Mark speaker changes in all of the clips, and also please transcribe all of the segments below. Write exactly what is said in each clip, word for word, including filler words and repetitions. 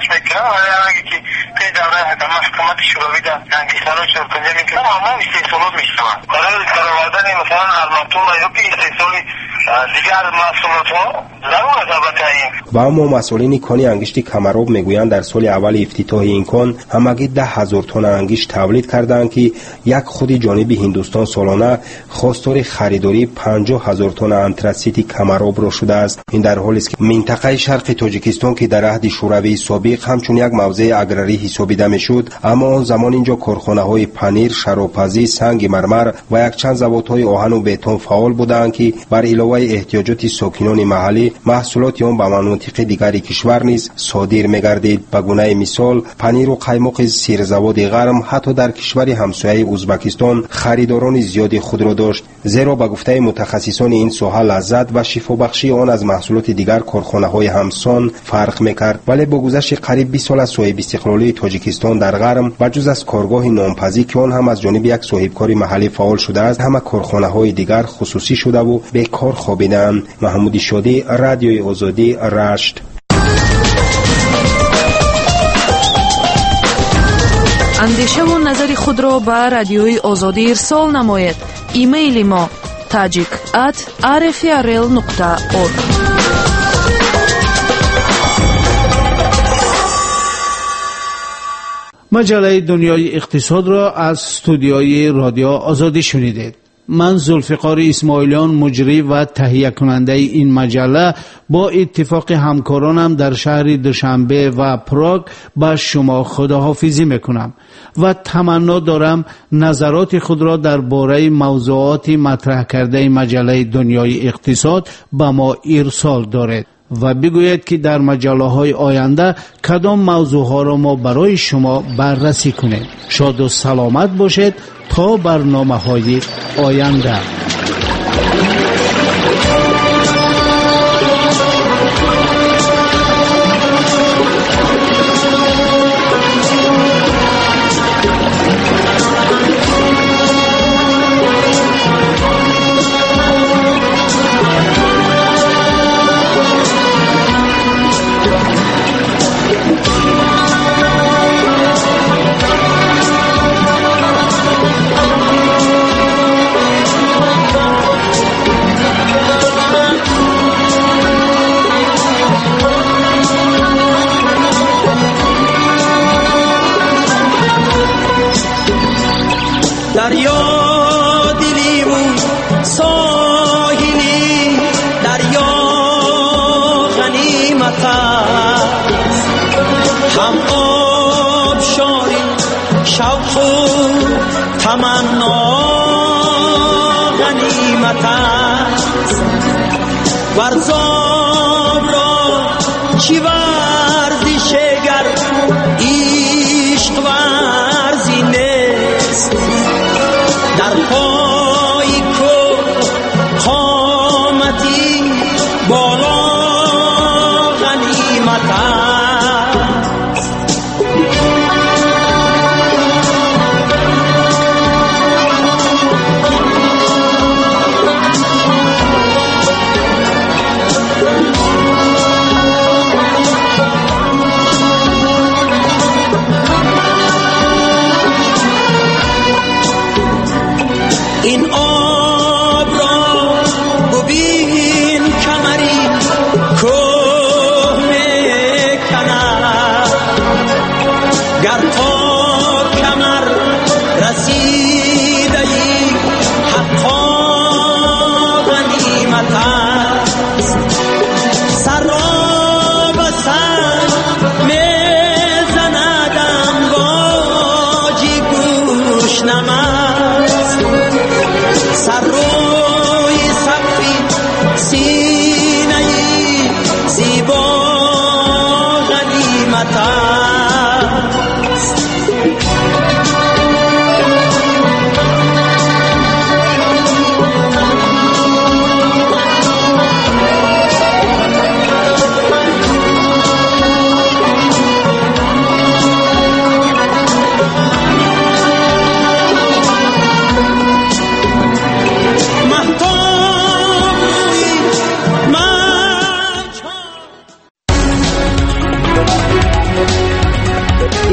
Speaker 1: میکنم ولی اگه که پی دوره حکومت شوروی در انگیزان و چرکنجه میکنم همه استیصالات میشتم برای کارآوردن مثلا ارماتور یا که استیصالی دیگر محصولات ها ضرور است البته این.
Speaker 2: و اما مسئولین کانی انگشت کمراب میگویند در سال اول افتتاح این کان همگی ده هزار تن انگشت تولید کردند که یک خود جانب هندوستان سالانه خواستار خریداری پنجاه هزار تن انتراسیت کمراب را شده است. این در حالی است که منطقه شرق تاجیکستان که در عهد شوروی سابق همچون یک موضع اگراری حسابیده میشد، اما آن زمان اینجا کارخانه‌های پنیر، شرابپزی، سنگ مرمر و یک چند زوادهای آهن و بتون فعال بودند که بر علاوه احتیاجات ساکنان محلی محصولات آن به مناطق دیگر کشور نیز صادر می‌گردید. به گونه مثال پنیر و قیماق سیرزواد غرم حتی در کشور همسایه ازبکستان خریداران زیادی خود را داشت، زیرا به گفته متخصصان این ساحه لذت و شفابخشی آن از محصولات دیگر کارخانه‌های همسان فرق می‌کرد. ولی با گذشت قریب بیست سال از صاحب استقلالی تاجیکستان در غرم و جز از کارگاه نامپزی که آن هم از جانب یک صاحبکار محلی فعال شده است، همه کارخانه‌های دیگر خصوصی شده و بیکار خوابیدند. محمود شادی، رادیوی آزادی، رشت.
Speaker 3: اندیشه و نظر خود را به رادیوی آزادی ارسال نماید. ایمیل ما tajik at r f r l nokta org.
Speaker 4: مجله دنیای اقتصاد را از استودیوی رادیو آزادی شنیدید. من ذوالفقار اسماعیلیان مجری و تهیه کننده این مجله با اتفاق همکارانم در شهر دوشنبه و پراگ با شما خداحافظی میکنم و تمنا دارم نظرات خود را درباره موضوعات مطرح کرده مجله دنیای اقتصاد به ما ارسال دارید و بگوید که در مجله های آینده کدام موضوع ها را ما برای شما بررسی کنیم. شاد و سلامت باشید تا برنامه های آینده.
Speaker 5: دریا دلی و ساحلی، دریا غنیمت است، هم آب شاری شوق و تمنا غنیمت است. ورزاب را چی ورزش گر عشق ورزی نیست، در پای کو قامتی بالا غنیمت است. این آب را ببین کمری کهنه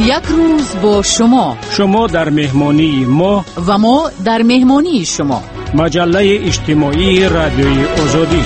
Speaker 3: یک روز با شما،
Speaker 6: شما در مهمانی ما
Speaker 3: و ما در مهمانی شما.
Speaker 6: مجله اجتماعی رادیوی آزادی.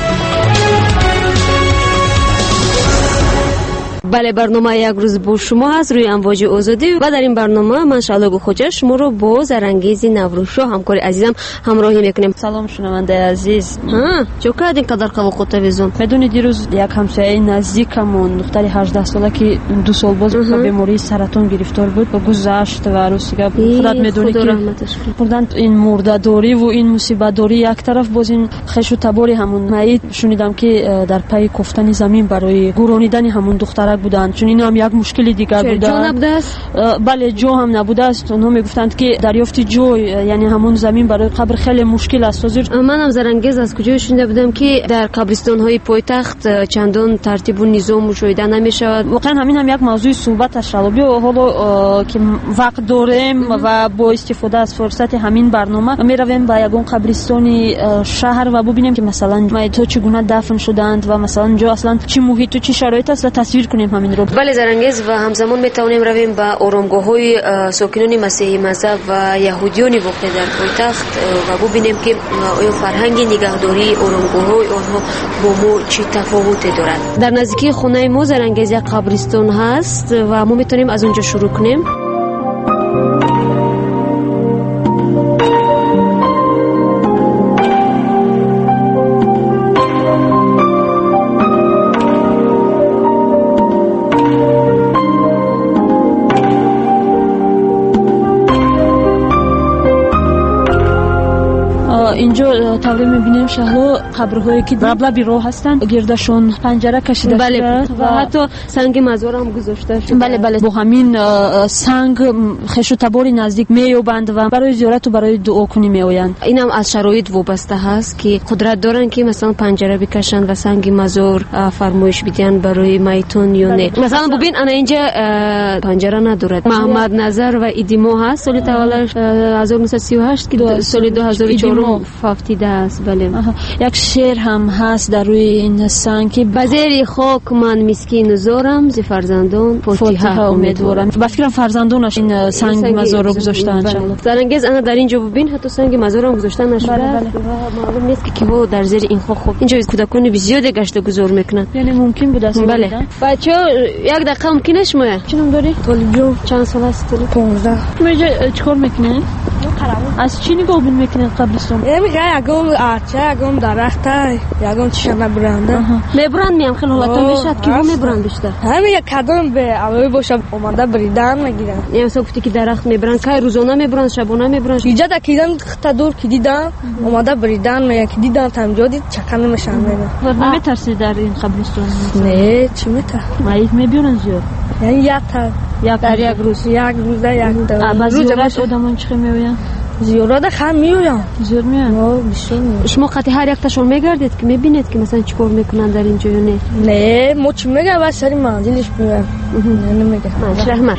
Speaker 7: بله، برنامه یک روز با شما هست روی امواج آزادی و در این برنامه من شعله خوجا شما رو با زرانگیز نوروز همکار عزیزم همراهی میکنیم.
Speaker 8: سلام شنونده عزیز.
Speaker 7: ها چه کردین قدر قوقو تلویزیون؟
Speaker 8: میدونید دیروز یک همسایه نزدیکمون دختری هجده ساله که دو سال باز به بیماری سرطان گرفتار بود و گذشت و روسیگا خودت میدونی که بردن این مرده‌داری و این مصیبت داری یک طرف، باز این خش و تباری همون مید شنیدم که در پی کفتن زمین برای گورانیدن همون دختر بودند، چون این هم یک مشکلی دیگر بوده.
Speaker 7: جو نبوده است؟
Speaker 8: بله جو هم نبوده است. اونها میگفتند که دریافت جو یعنی همون زمین برای قبر خیلی مشکل است.
Speaker 7: من هم زرانگیز از کجا شنیده بودم که در قبرستان های پایتخت چندان ترتیب و نظام مشاهده نمیشه.
Speaker 8: واقعا همین هم یک موضوع صحبت شلابی و حالا که وقت داریم و با استفاده از فرصت همین برنامه میرویم به یگان قبرستان شهر و ببینیم که مثلا میتها چگونه دفن شدند و مثلا اونجا اصلا چه محیط و چه شرایط است و تصویر کنیم همین رو.
Speaker 7: بله زرانگیز، و همزمان میتونیم رویم به آرامگاه‌های ساکنان مسیحی مذهب و یهودیان واقع در پایتخت و ببینیم که آیا فرهنگ نگهداری آرامگاه‌های آنها با ما چه تفاوتی دارد. در نزدیکی خانه ما زرانگیز یک قبرستان هست و ما میتونیم از اونجا شروع کنیم.
Speaker 8: اینجا طوری میبینیم شهلا قبرهایی که لب راه هستند، گردشون پنجره کشیده
Speaker 7: بله.
Speaker 8: شده
Speaker 7: و حتی سنگ مزار هم گذاشته شده.
Speaker 8: بله بله، با همین سنگ خش و تبار نزدیک میوبند و برای زیارت و برای دعا کنی میآیند.
Speaker 7: این هم از شرایط وابسته هست که قدرت دارن که مثلا پنجره بکشن و سنگ مزار فرمایش بدن برای میتون یا نه. مثلا ببین انا اینجا پنجره ندارد. محمد نظر و ایدیمو هست، سال تولدش هزار و نهصد و سی و هشت که سال دو هزار و چهار فافتیده است. بله.
Speaker 8: یک شعر هم هست در روی این سنگ که
Speaker 7: بزیر خاک من مسکین زارم ز فرزندان فاتحه امیدوارم.
Speaker 8: با فکرم فرزندانش این سنگ مزار رو گذاشتن.
Speaker 7: زرانگیز انا در اینجا ببین حتی سنگ مزار هم گذاشتن نشده.
Speaker 8: بله بله.
Speaker 7: معلوم نیست که کی در زیر این خاک خوب اینجا کودکان بسیار گشت گذار میکنن.
Speaker 8: یعنی ممکن بود است.
Speaker 7: بله. بچه‌ها یک دقیقه ممکنه شما
Speaker 8: چنم داری؟
Speaker 7: طالب چند سال است؟
Speaker 8: پانزده. میجا چیکار میکنین؟ از چی نگاه میکنین قبرستون؟
Speaker 9: میگه یگم آرچه یگم درخته یگم چشمه برنده
Speaker 7: میبرند میام خیلی حالتا میشد که رو میبرند بیشتر
Speaker 9: همین یک کدوم به علاوه باشه اومده بریدن میگیرن.
Speaker 7: یه مثلا گفتی که درخت میبرند که روزانه میبرند شبانه میبرند؟
Speaker 9: اینجا دکیدن خطا دور که دیدم اومده بریدن میگه که دیدم تمجا دید چکن نمیشن میگن.
Speaker 8: نمیترسی در این قبرستون؟
Speaker 9: نه چی میتر
Speaker 8: مایت میبیرن زیاد؟
Speaker 9: یعنی یک تا
Speaker 7: یک در یک روز
Speaker 9: یک روز یک تا
Speaker 8: روز آدمون چی میوین؟
Speaker 9: زیارت خم میویم
Speaker 8: زیاد میان.
Speaker 7: شما قطعی هر یک تاشون میگردید که میبینید که مثلا چیکار میکنن در اینجا یا نه؟
Speaker 9: نه ما چی میگه بس سری منزلش میگه نه نمیگه.
Speaker 7: ماشاءالله رحمت.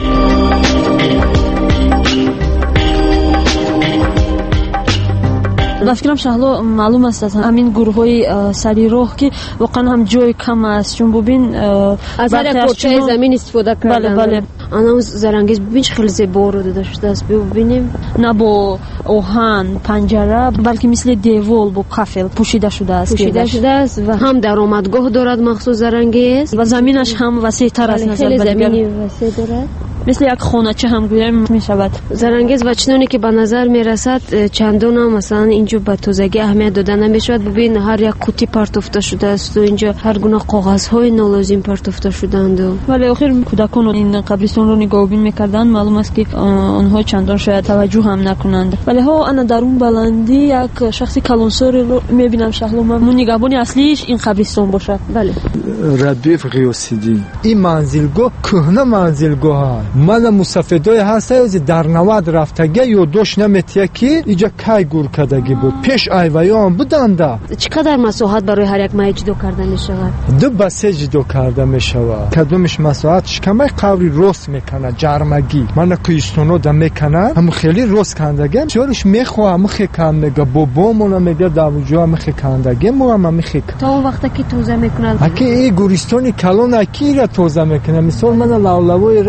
Speaker 8: با فکرم شهلا معلوم است همین گروه های سری راه که واقعا هم جای کم است، چون ببین
Speaker 7: از هر پارچه زمین استفاده کردن.
Speaker 8: بله بله.
Speaker 7: انا زرانگیز ببین خیلی زیبا رو داشته است. ببینیم
Speaker 8: نه با آهن پنجره بلکه مثل دیوال با قفل پوشیده شده است.
Speaker 7: پوشیده شده است و هم درآمدگاه دارد مخصوص زرانگیز
Speaker 8: و زمینش هم وسیع تر از نظر
Speaker 7: خیلی زمینی وسیع دارد،
Speaker 8: مثل یک خانه‌چه هم گویم می شود.
Speaker 7: زرانگیز و چنانی که به نظر می رسد چندان هم مثلا اینجا به تازگی اهمیت داده نمی شود. ببین هر یک قوطی پرتافته شده است و اینجا هر گونه کاغذهای نالازم پرتافته شدند.
Speaker 8: ولی آخر کودکان این قبرستان رو نگاه بین می‌کردند، معلوم است که آنها چندان شاید توجه هم نکنند. ولی ها انا در اون بلندی یک شخصی کلانسار رو می‌بینم شهلا من نگهبان اصلیش این قبرستان باشه.
Speaker 7: بله.
Speaker 10: ردیف قیاسیدی این منزلگاه کهنه منزلگاه من مستفیدای هست از در نود رفتگی یا دوش نمیتیه که اینجا کای گور کدگی بود پیش ایویان بودنده.
Speaker 7: چقدر مساحت برای هر یک مایه جدو کرده می شود؟
Speaker 10: دو بسه جدو کرده می شود. کدومش مساحتش کمه قوری روست میکنه جرمگی من کویستونو دا میکنه همون خیلی روست کندگی چورش میخواه همون خی کندگی بابا مونا میگه داوجو همون خی کندگی مو همون خی
Speaker 7: تا وقتا که توزه میکنه
Speaker 10: اگه این گوریستانی کلون اکی را توزه میکنه مثال من لولوی راه باش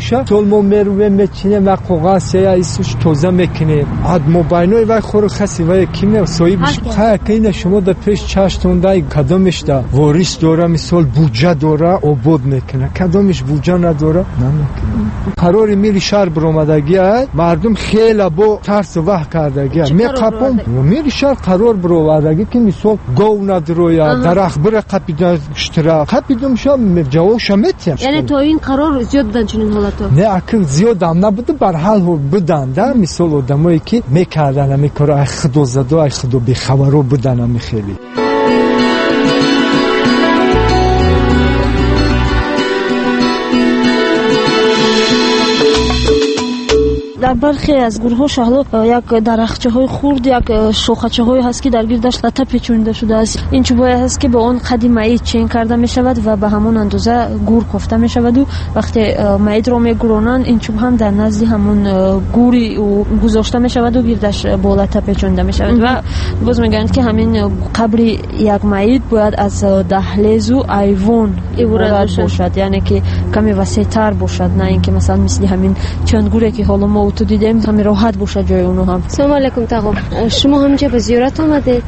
Speaker 10: میشه سال ما میرویم میچینیم و کاغذ یا ایسوش توزه میکنیم اد موبایلای و خور خسی و کیمیا صاحبش خاکین شما در پیش چاشتونده کدامش دا واریس داره مثال بودجه داره عبود میکنه کدامش بودجه نداره نمیکنه قراری میری شهر برآمدگی مردم خیلی با ترس و وح کردگی میقپم میری شهر قرار برآمدگی که مثال گاو نداره یا درخت بره قپیدن اشترا قپیدم شم جوابش میتیم
Speaker 7: یعنی تو این قرار زیاد بودن چنین حالتا
Speaker 10: نه اکل زیاد هم نبوده بر حال بودن در مثال آدمایی که میکردن میکره خدا زده خدا بی خبرو بودن هم خیلی
Speaker 8: در برخی از گروه ها شهلا یک درخچه های خورد یک شاخچه های هست که در گردش لطه پیچونده شده است این چوبای هست که به اون قدی معید چین کرده می شود و به همون اندازه گور کوفته می شود و وقتی معید را می گرونند این چوب هم در نزد همون گوری گذاشته می شود و گردش با لطه پیچونده می شود و باز میگن که همین قبر یک معید باید از دهلیز و ایوان عبارت باشد یعنی که کمی وسیع تر باشد نه اینکه مثلا مثل همین چند گوره که حالا ما تو دیدیم همین راحت باشه جای اونو هم.
Speaker 7: سلام علیکم تقو شما همینجا به زیارت آمدید؟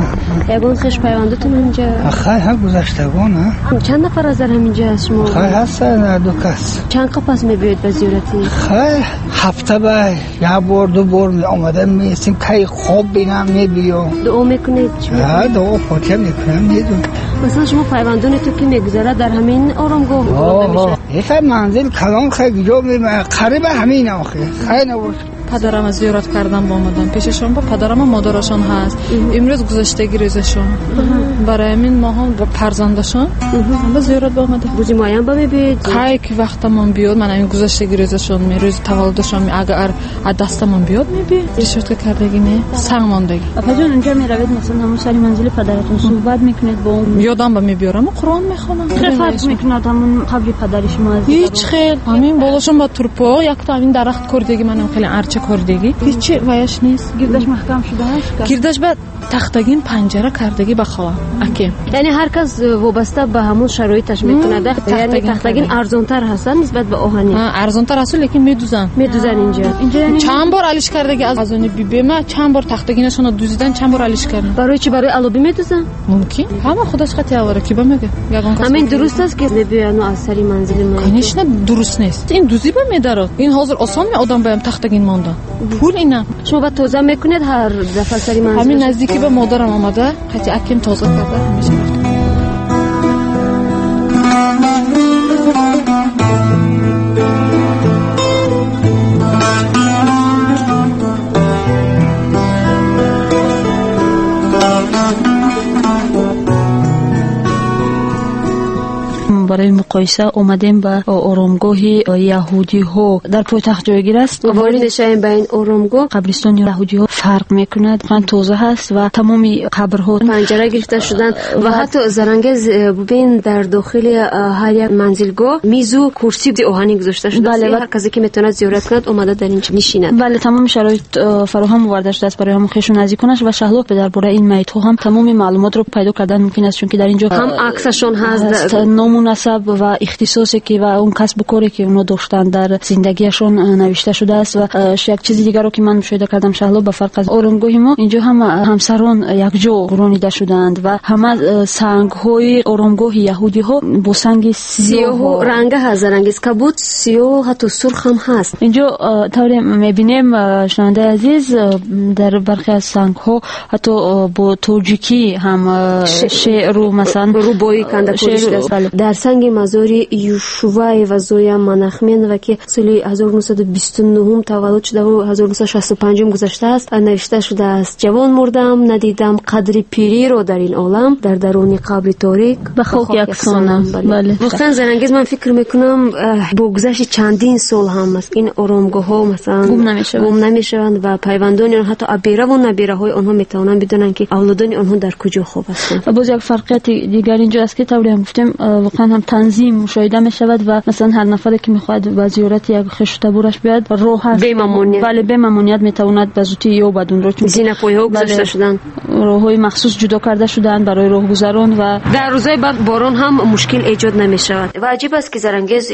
Speaker 7: یگان خوش پیوندتون همینجا؟
Speaker 11: خیلی هم گذشتگان ها.
Speaker 7: چند نفر از در همینجا هست شما؟
Speaker 11: خیلی هستن دو کس.
Speaker 7: چند قپس میبیاید به زیارتی؟
Speaker 11: خیلی هفته به یه بار دو بار می آمدن میسیم که خواب بینم میبیام.
Speaker 7: دعا میکنید؟
Speaker 11: ها دعا فاتحه میکنم میدون.
Speaker 7: مثلا شما پیوندون تو که میگذره در همین آرامگاه
Speaker 11: آه یک منزل کلان خیلی جا میمه قریب همین آخه خیلی نبود
Speaker 12: پدرم از زیارت کردن با آمدن پیششون با پدرم و مادرشون هست امروز گذشتگی روزشون برای همین ما هم با فرزندشون با زیارت با آمدن
Speaker 7: روزی مایم با میبید
Speaker 12: خیلی که وقتمون بیاد من همین گذشتگی روزشون می روز تولدشون می اگر از دستمون بیاد میبید ریشورت که کردگی می سنگ ماندگی
Speaker 8: اپا جان اونجا میروید مثلا همون سری منزل پدرتون صحبت میکنید با اون
Speaker 12: یادم با میبیارم و قرآن میخونم
Speaker 8: چه فرق میکند همون قبل پدر شما
Speaker 12: هیچ خیلی همین بالاشون با ترپا یک تا همین درخت کردگی منم خیلی ارچه کردگی هیچ وایش نیست
Speaker 8: گردش محکم شده است
Speaker 12: گردش به تختگین پنجره کردگی به خلا اکی
Speaker 7: یعنی هر کس وابسته به همون شرایطش میتونه یعنی تختگین ارزانتر هستن نسبت به آهنی
Speaker 12: ارزانتر هست لیکن میدوزن
Speaker 7: میدوزن اینجا اینجا
Speaker 12: چند بار علیش کردگی از اون بی بی ما چند بار تختگینشون رو دوزیدن چند بار علیش کردن
Speaker 7: برای چی برای علابی میدوزن
Speaker 12: ممکن همه خودش خطی آوره کی بمیگه
Speaker 7: همین درست است که نبیانو از سری منزل ما
Speaker 12: کنیش نه درست نیست این دوزی به میداره این حاضر آسان می آدم بایم تختگین مونده پول اینا
Speaker 7: شما بعد توزه میکنید هر دفعه سری منزل
Speaker 12: همین نزدیکی به مادرم آمده خطی اکیم توزه کرده همیشه
Speaker 8: برای مقایسه اومدیم به آرامگاه یهودی ها در پایتخت جایگیر است
Speaker 7: وارد شدیم به این آرامگاه
Speaker 8: قبرستان یهودی ها فرق میکند خیلی تازه هست و تمام قبرها
Speaker 7: پنجره گرفته شدن و حتی زرنگز ببین در داخل هر یک منزلگاه میز و کرسی آهنی گذاشته شده است هر کسی که میتونه زیارت کند اومده در اینجا میشینه
Speaker 8: بله تمام شرایط فراهم آورده شده است برای همون خویش و نزدیکانش و شهلا درباره این میت ها هم تمام معلومات رو پیدا کردن ممکن است چون که در اینجا
Speaker 7: هم عکسشون هست
Speaker 8: نام نسب و اختصاصی که و اون کسب و کاری که اونا داشتن در زندگیشون نوشته شده است و یک چیز دیگه رو که من مشاهده کردم شهلا به فرق از آرامگاه ما اینجا هم همسران یک جا گرانیده شدند و همه سنگ های آرامگاه یهودی ها با سنگ
Speaker 7: سیاه و رنگ هست رنگش کبود سیاه حتی سرخ هم هست
Speaker 8: اینجا طوری میبینیم شنونده عزیز در برخی از سنگ ها حتی با تاجیکی هم شعر و مثلا
Speaker 7: روبایی کنده پوشیده است در سنگ مزار یوشوای و زویا مناخمن و که سال هزار و نهصد و بیست و نه تولد شده و هزار و نهصد و شصت و پنج گذشته است نوشته شده است جوان مردم ندیدم قدر پیری رو در این عالم در درون قبر تاریک
Speaker 8: به خاک یکسانم
Speaker 7: بله واقعا زرنگیز من فکر میکنم با گذشت چندین سال هم است این آرامگاه ها مثلا
Speaker 8: گم نمیشوند
Speaker 7: گم نمیشوند و پیوندان آنها حتی ابیره و نبیره های آنها میتونن بدونن که اولادان آنها در کجا خواب هستند.
Speaker 8: باز یک فرقیت دیگر اینجا است که طوری هم گفتیم واقعا هم تنظیم مشاهده می شود و مثلا هر نفری که میخواد به زیارت یک خویش تبورش بیاد راه هست
Speaker 7: به مامونیت
Speaker 8: بله به مامونیت میتواند به زودی یا بدون رو چون
Speaker 7: زینپوی ها گذاشته شدن
Speaker 8: راههای مخصوص جدا کرده شدن برای راهگذران و
Speaker 7: در روزهای بعد باران هم مشکل ایجاد نمی شود و عجیب است که زرنگیز